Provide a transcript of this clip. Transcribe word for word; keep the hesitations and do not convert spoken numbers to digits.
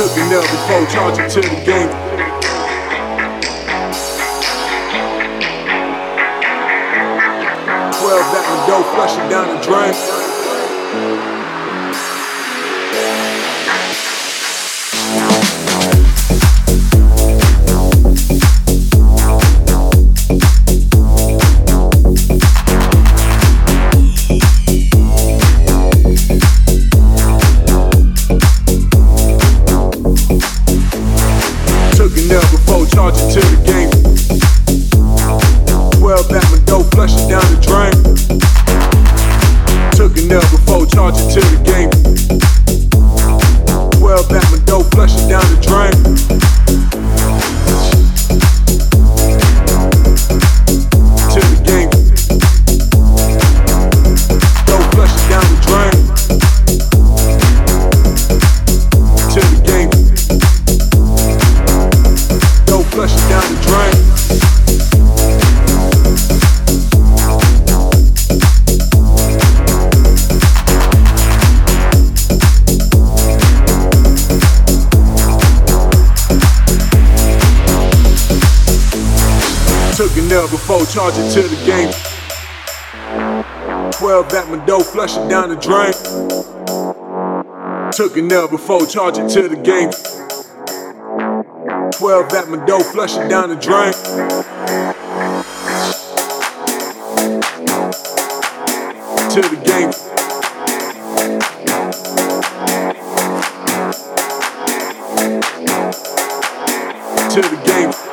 Took an L before charging to the game. Twelve back my dough, flushing down the drain. Took an L before charging to the game. Twelve back my dough, flushing down the drain. Took an L before charging to the game. Twelve back my dough, flushing down the drain. To the game. Dough flushing down the drain. To the game. Dough flushing down the drain. Took an L before charging to the game. Twelve back my dough, flushing down the drain. Took an L before charging to the game. Twelve back my dough, flushing down the drain. To the game. To the game.